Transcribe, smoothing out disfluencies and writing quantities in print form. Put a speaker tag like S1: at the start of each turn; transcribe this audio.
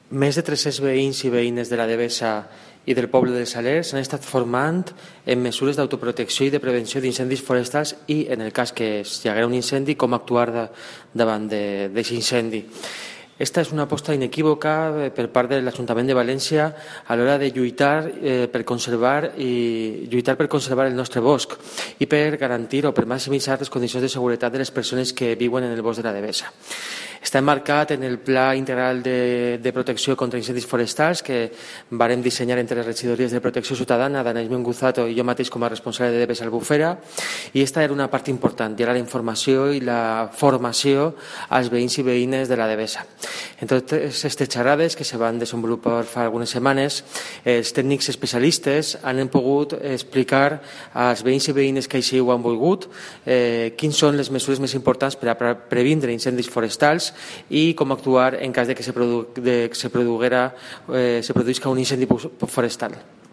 S1: Més de 300 veïns i veïnes de la Devesa i del poble de Salers s'han estat formant en mesures d'autoprotecció i de prevenció d'incendis forestals i, en el cas que hi haguera un incendi, com actuar davant d'aquest incendi. Esta és una aposta inequívoca per part de l'Ajuntament de València a l'hora de lluitar per conservar el nostre bosc i per garantir o per maximitzar les condicions de seguretat de les persones que viuen en el bosc de la Devesa. Està emmarcat en el Pla Integral de Protecció contra Incendis Forestals que vàrem dissenyar entre les regidories de Protecció Ciutadana, d'Anais Menguzato i jo mateix com a responsable de Devesa Albufera, i aquesta era una part important, i era la informació i la formació als veïns i veïnes de la Devesa. En totes aquestes xerrades que se van desenvolupar fa algunes setmanes, els tècnics especialistes han pogut explicar als veïns i veïnes que així ho han volgut quins són les mesures més importants per a previndre incendis forestals i com actuar en cas de que se produïsca un incendi forestal.